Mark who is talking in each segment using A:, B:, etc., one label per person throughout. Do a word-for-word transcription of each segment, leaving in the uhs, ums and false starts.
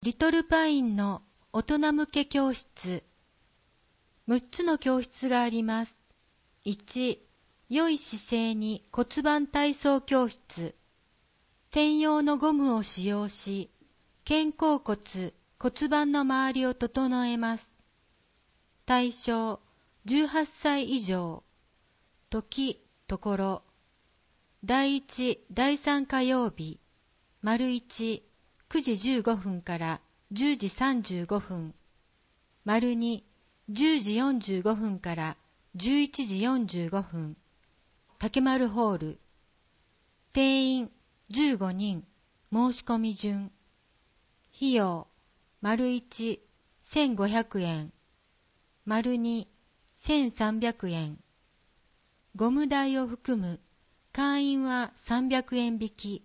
A: リトルパインの大人向け教室。むっつの教室があります。いち、良い姿勢に骨盤体操教室。専用のゴムを使用し、肩甲骨、骨盤の周りを整えます。対象、じゅうはっさい以上。時、ところ。だいいち、だいさん火曜日。丸いち、くじじゅうごふんからじゅうじさんじゅうごふん。丸に、じゅうじよんじゅうごふんからじゅういちじよんじゅうごふん。竹丸ホール。定員じゅうごにん。申し込み順。費用、丸いち、せんごひゃくえん。丸に、せんさんびゃくえん。ゴム代を含む会員はさんびゃくえん引き。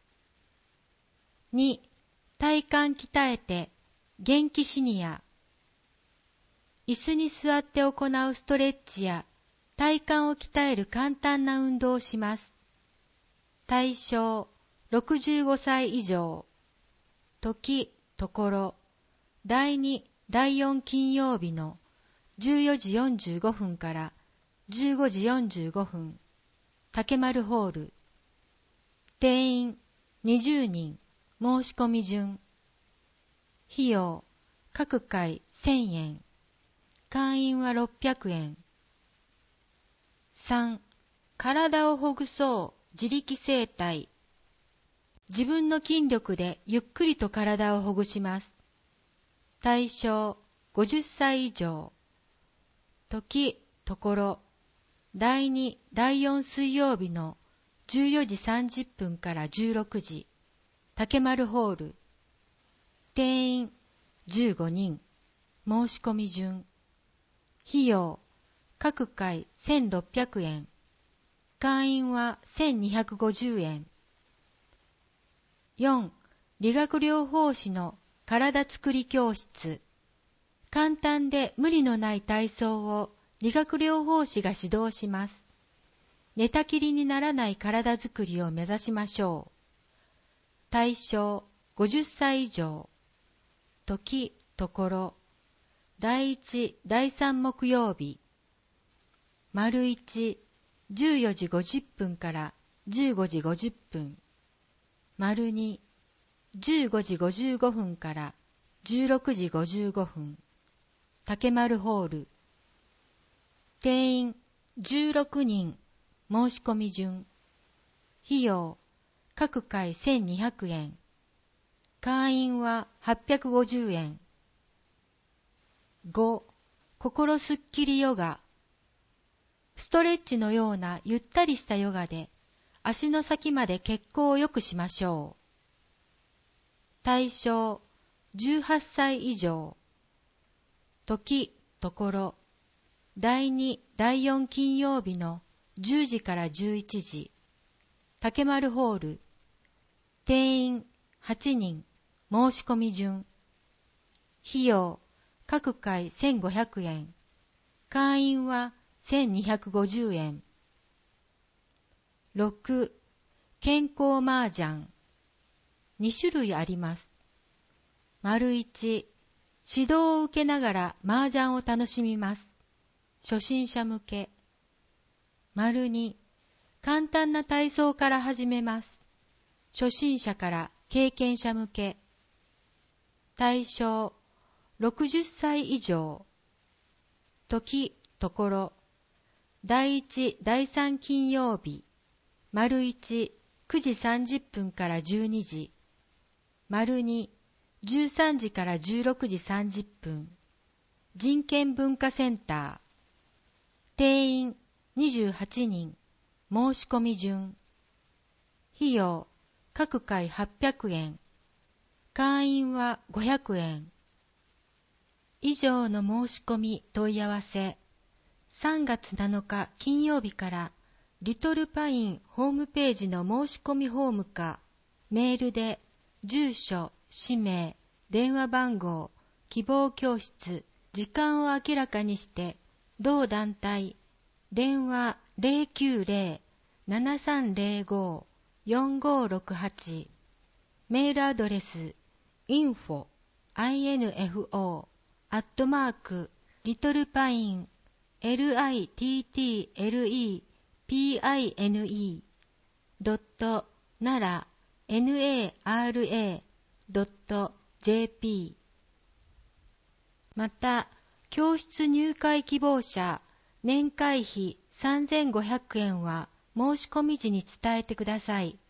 A: に、体幹鍛えて元気シニア。椅子に座って行うストレッチや体幹を鍛える簡単な運動をします。対象、ろくじゅうごさい以上。時、ところ。だいに、だいよん金曜日のじゅうよじよんじゅうごふんからじゅうごじよんじゅうごふん。竹丸ホール。定員にじゅうにん。申し込み順。費用、各回せんえん。会員はろっぴゃくえん。さん、体をほぐそう自力整体。自分の筋力でゆっくりと体をほぐします。対象、ごじゅっさい以上。時、ところ。だいに、だいよん水曜日のじゅうよじさんじゅっぷんからじゅうろくじ。竹丸ホール。定員じゅうごにん。申し込み順。費用、各回せんろっぴゃくえん。会員はせんにひゃくごじゅうえん。よん、理学療法士の体づくり教室。簡単で無理のない体操を理学療法士が指導します。寝たきりにならない体づくりを目指しましょう。対象、ごじゅっさい以上。時、ところ。だいいち、だいさん木曜日。丸いち、じゅうよじごじゅっぷんからじゅうごじごじゅっぷん。丸に、じゅうごじごじゅうごふんからじゅうろくじごじゅうごふん。竹丸ホール。定員じゅうろくにん。申し込み順。費用、各回せんにひゃくえん。会員ははっぴゃくごじゅうえん。ご、心すっきりヨガ。ストレッチのようなゆったりしたヨガで足の先まで血行を良くしましょう。対象、じゅうはっさい以上。時、ところ。だいに、だいよん金曜日のじゅうじからじゅういちじ。竹丸ホール。定員はちにん。申し込み順。費用、各回せんごひゃくえん。会員はせんにひゃくごじゅうえん。ろく、健康麻雀。に種類あります。丸いち、指導を受けながら麻雀を楽しみます。初心者向け。丸に、簡単な体操から始めます。初心者から経験者向け。対象、ろくじゅっさい以上。時、ところ。だいいち、だいさん金曜日。丸いち、くじさんじゅっぷんからじゅうにじ。丸に、じゅうさんじからじゅうろくじさんじゅっぷん。人権文化センター。定員にじゅうはちにん。申し込み順。費用、各回はっぴゃくえん。会員はごひゃくえん。以上の申し込み問い合わせ。さんがつなのか金曜日からリトルパインホームページの申し込みフォームかメールで住所、氏名、電話番号、希望教室、時間を明らかにして同団体、電話 ゼロきゅうゼロ ななさんゼロご よんごろくはち、メールアドレス インフォ info アットマークリトルパイン littlepine ドットナラ nara ドット jp また教室入会希望者年会費さんぜんごひゃくえんは申し込み時に伝えてください。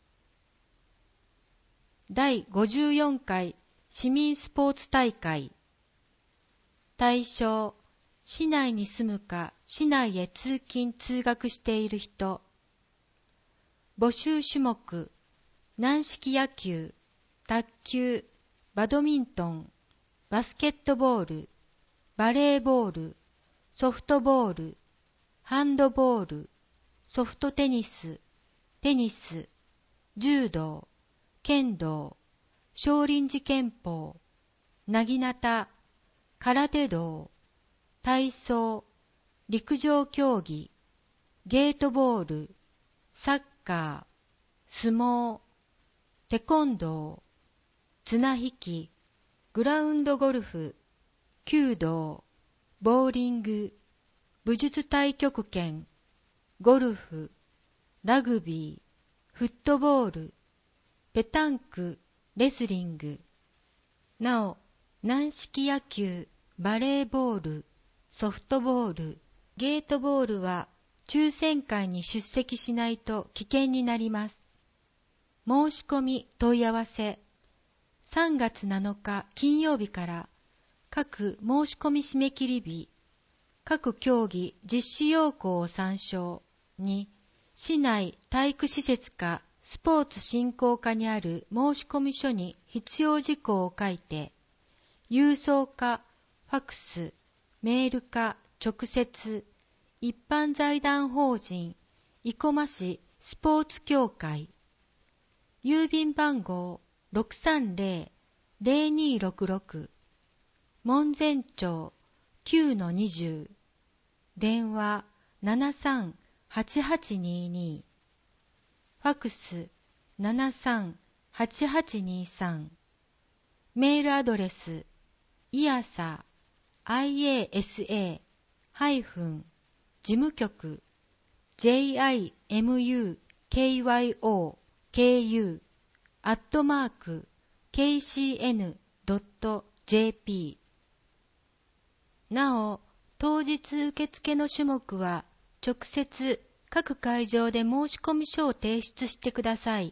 A: だいごじゅうよんかい市民スポーツ大会。対象、市内に住むか市内へ通勤通学している人。募集種目、軟式野球、卓球、バドミントン、バスケットボール、バレーボール、ソフトボール、ハンドボール、ソフトテニス、テニス、柔道、剣道、少林寺拳法、なぎなた、空手道、体操、陸上競技、ゲートボール、サッカー、相撲、テコンドー、綱引き、グラウンドゴルフ、弓道、ボーリング、武術太極拳、ゴルフ、ラグビー、フットボール、ペタンク、レスリング。なお、軟式野球、バレーボール、ソフトボール、ゲートボールは抽選会に出席しないと危険になります。申し込み問い合わせ。さんがつなのか金曜日から各申し込み締め切り日、各競技実施要項を参照に、市内体育施設かスポーツ振興課にある申込書に必要事項を書いて、郵送かファクス、メールか直接、一般財団法人生駒市スポーツ協会、郵便番号 ろくさんぜろ ぜろにろくろく、門前町 きゅうのにじゅう、電話 ななさんはちはちにに、ファクス ななさんはちはちにさん、メールアドレスイヤサ アイエーエスエー ハイフン事務局 ジェイアイエムユーケーワイオーケーユー アットマーク ケーシーエヌドットジェーピー。 なお、当日受付の種目は直接各会場で申込書を提出してください。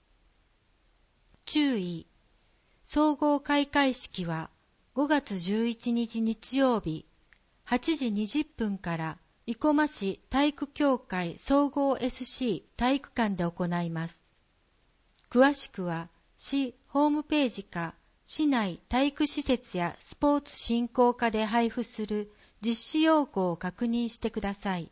A: 注意、総合開会式はごがつじゅういちにち日曜日はちじにじゅっぷんから生駒市体育協会総合 エスシー 体育館で行います。詳しくは市ホームページか市内体育施設やスポーツ振興課で配布する実施要項を確認してください。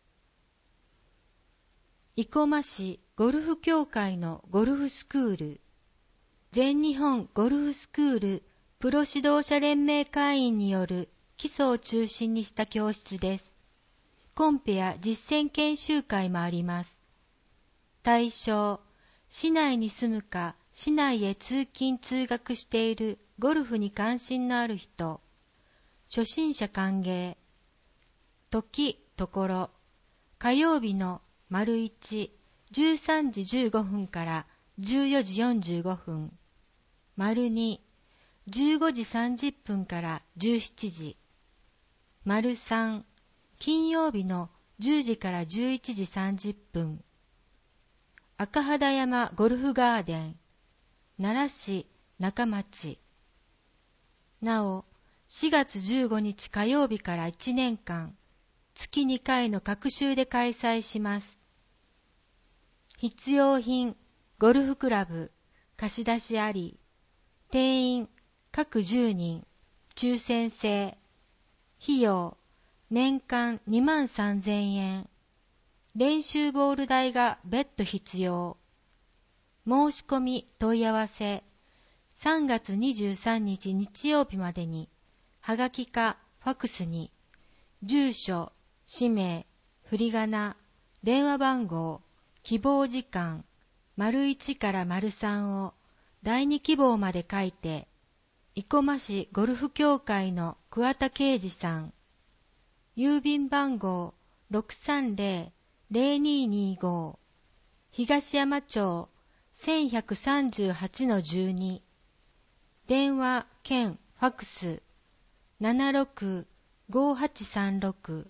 A: 生駒市ゴルフ協会のゴルフスクール、全日本ゴルフスクールプロ指導者連盟会員による基礎を中心にした教室です。コンペや実践研修会もあります。対象、市内に住むか市内へ通勤通学しているゴルフに関心のある人、初心者歓迎。時、ところ、火曜日の丸一、じゅうさんじじゅうごふんからじゅうよじよんじゅうごふん、丸二、じゅうごじさんじゅっぷんからじゅうしちじ、丸三、金曜日のじゅうじからじゅういちじさんじゅっぷん、赤肌山ゴルフガーデン、奈良市中町。なお、しがつじゅうごにち火曜日からいちねんかん、月にかいの各週で開催します。必要品、ゴルフクラブ、貸し出しあり、定員、各じゅうにん、抽選制、費用、年間にまんさんぜんえん、練習ボール代が別途必要。申し込み問い合わせ、さんがつにじゅうさんにち日曜日までに、はがきかファクスに、住所、氏名、振り仮名、電話番号、希望時間、丸いちから丸さんを第二希望まで書いて、生駒市ゴルフ協会の桑田啓二さん。郵便番号 ろくさんぜろ ぜろにーにーご 東山町 せんひゃくさんじゅうはちのじゅうに 電話兼ファクス ななろく ごはちさんろく。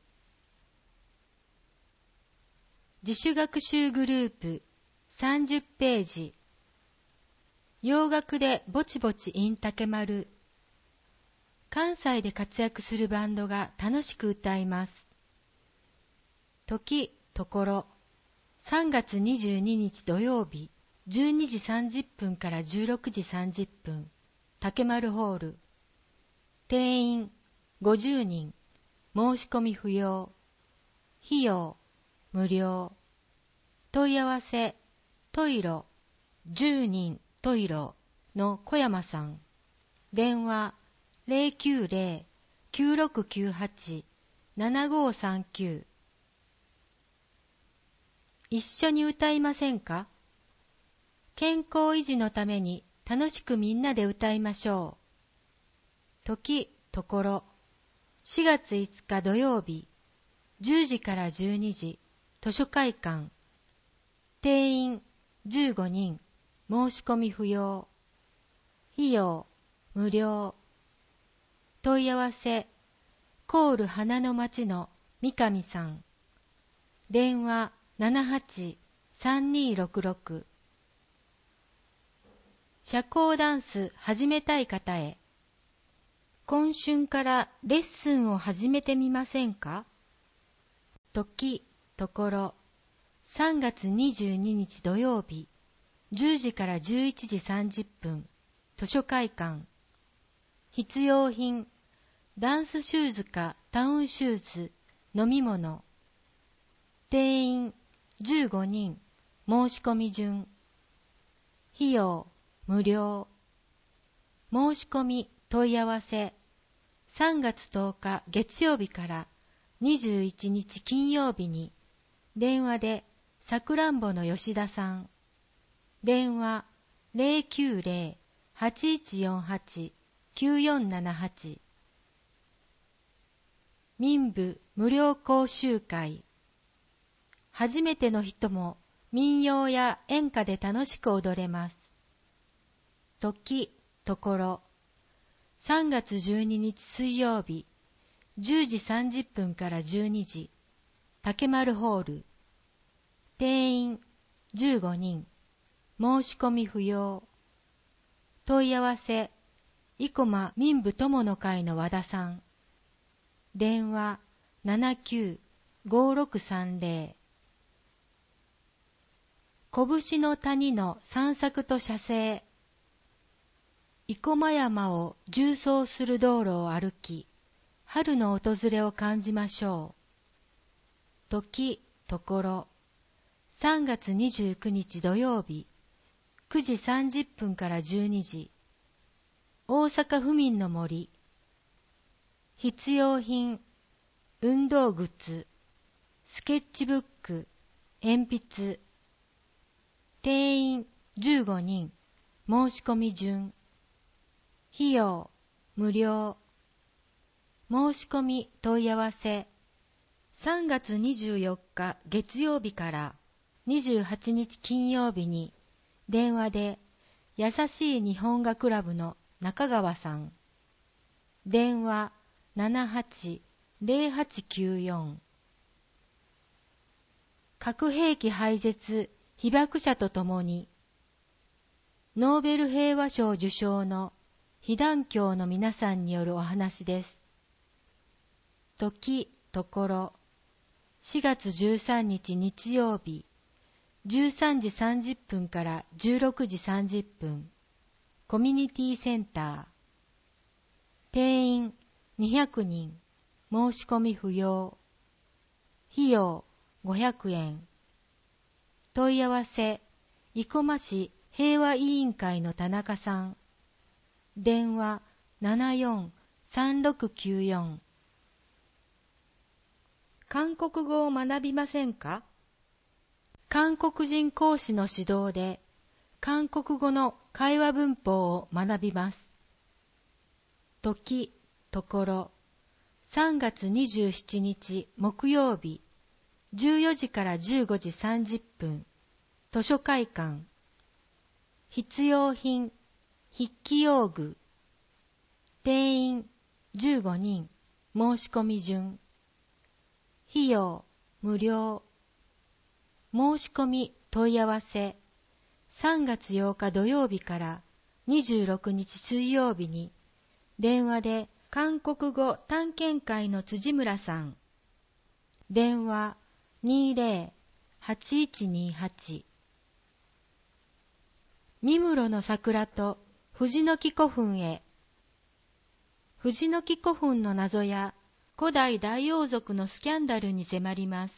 A: 自主学習グループさんじゅっページ。洋楽でぼちぼち in 竹丸。関西で活躍するバンドが楽しく歌います。時、ところ、さんがつにじゅうににち土曜日、じゅうにじさんじゅっぷんからじゅうろくじさんじゅっぷん、竹丸ホール。定員ごじゅうにん、申し込み不要。費用無料。問い合わせ、トイロ、じゅうにんトイロの小山さん。電話ゼロきゅうゼロ きゅうろくきゅうはち ななごさんきゅう。一緒に歌いませんか？健康維持のために楽しくみんなで歌いましょう。時、ところ、しがついつか土曜日、じゅうじからじゅうにじ、図書会館。定員じゅうごにん、申し込み不要。費用無料。問い合わせ、コール花の町の三上さん。電話ななはち さんにーろくろく。社交ダンス始めたい方へ。今春からレッスンを始めてみませんか？時、ところ、さんがつにじゅうににち土曜日、じゅうじからじゅういちじさんじゅっぷん、図書会館。必要品、ダンスシューズかタウンシューズ、飲み物。定員じゅうごにん、申し込み順。費用無料。申し込み問い合わせ、さんがつとおか月曜日からにじゅういちにち金曜日に、電話でさくらんぼの吉田さん。電話ゼロきゅうゼロ はちいちよんはち きゅうよんななはち。民部無料講習会。初めての人も民謡や演歌で楽しく踊れます。時、ところ、さんがつじゅうににち水曜日、じゅうじさんじゅっぷんからじゅうにじ、竹丸ホール。定員じゅうごにん、申し込み不要。問い合わせ、生駒民部友の会の和田さん。電話ななきゅう ごろくさんゼロ。拳の谷の散策と写生。生駒山を縦走する道路を歩き、春の訪れを感じましょう。時、ところ、さんがつにじゅうくにち土曜日、くじさんじゅっぷんからじゅうにじ、大阪府民の森。必要品、運動靴、スケッチブック、鉛筆。定員じゅうごにん、申し込み順。費用無料。申し込み問い合わせ、さんがつにじゅうよっか月曜日からにじゅうはちにち金曜日に、電話で優しい日本画クラブの中川さん。電話ななはちゼロはちきゅうよん。核兵器廃絶被爆者とともに、ノーベル平和賞受賞の被団協の皆さんによるお話です。時、ところ、しがつじゅうさんにち日曜日、じゅうさんじさんじゅっぷんからじゅうろくじさんじゅっぷん、コミュニティセンター。定員にひゃくにん、申し込み不要。費用ごひゃくえん。問い合わせ、生駒市平和委員会の田中さん。電話ななよん さんろくきゅうよん。韓国語を学びませんか？韓国人講師の指導で韓国語の会話文法を学びます。 時、ところ、さんがつにじゅうしちにち木曜日、じゅうよじからじゅうごじさんじゅっぷん、図書会館。必要品、筆記用具。定員じゅうごにん、申し込み順。費用無料。申し込み問い合わせ。さんがつようか土曜日からにじゅうろくにち水曜日に電話で韓国語探検会の辻村さん。電話にじゅう はちいちにはち。三室の桜と藤の木古墳へ。藤の木古墳の謎や古代大王族のスキャンダルに迫ります。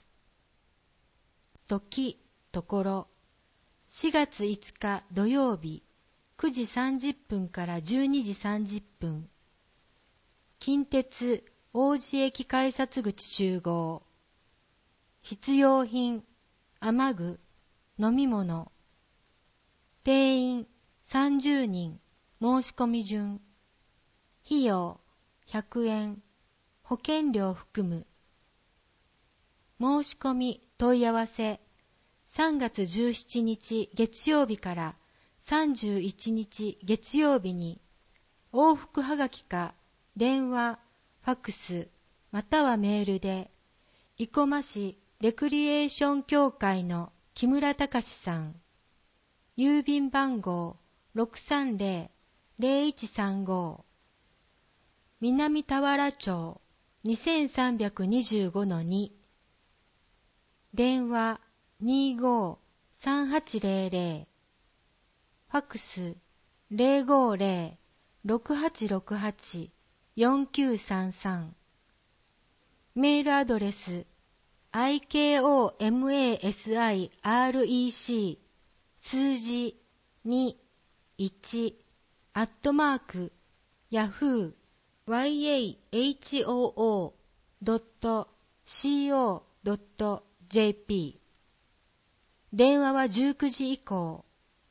A: 時、ところ、しがついつか土曜日、くじさんじゅっぷんからじゅうにじさんじゅっぷん。近鉄王子駅改札口集合。必要品、雨具、飲み物。定員さんじゅうにん、申し込み順。費用ひゃくえん、保険料含む。申し込み問い合わせ。さんがつじゅうしちにち月曜日からさんじゅういちにち月曜日に往復はがきか電話、ファクスまたはメールで生駒市レクリエーション協会の木村隆さん。郵便番号 ろくさんぜろ ぜろいちさんご。南田原町 にせんさんびゃくにじゅうごのに。電話にじゅうご さんはちぜろぜろ。ファクスぜろごぜろ ろくはちろくはち よんきゅうさんさん。メールアドレス アイケーオーエムエーエスアイアールイーシー 数字にいちアットマークヤフー ワイエーエイチオーオードットシーオードットジェーピー。電話はじゅうくじ以降。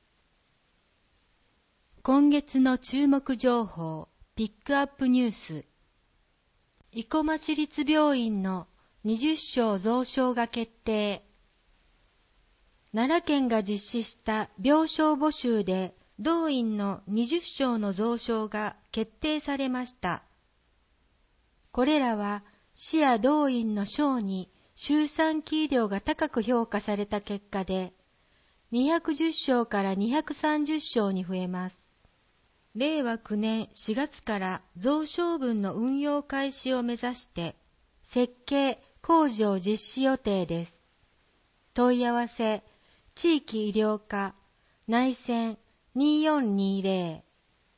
A: 今月の注目情報、ピックアップニュース。生駒市立病院のにじゅっしょう増床が決定。奈良県が実施した病床募集で同院のにじゅっしょうの増床が決定されました。これらは市や同院の床に周産期医療が高く評価された結果で、にひゃくじゅっしょうからにひゃくさんじゅっしょうに増えます。れいわきゅうねんしがつから増床分の運用開始を目指して設計・工事を実施予定です。問い合わせ、地域医療課、内線によんにぜろ。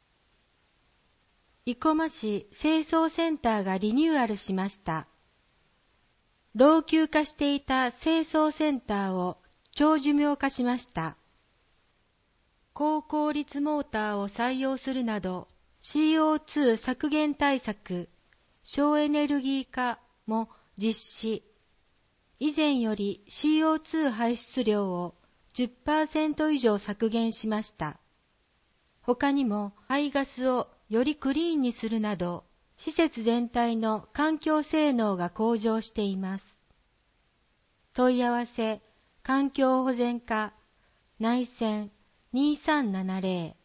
A: 生駒市清掃センターがリニューアルしました。老朽化していた清掃センターを長寿命化しました。高効率モーターを採用するなど シーオーツー 削減対策、省エネルギー化も実施。以前より シーオーツー 排出量を じゅっパーセント 以上削減しました。他にも排ガスをよりクリーンにするなど施設全体の環境性能が向上しています。問い合わせ、環境保全課、内線にさんななぜろ。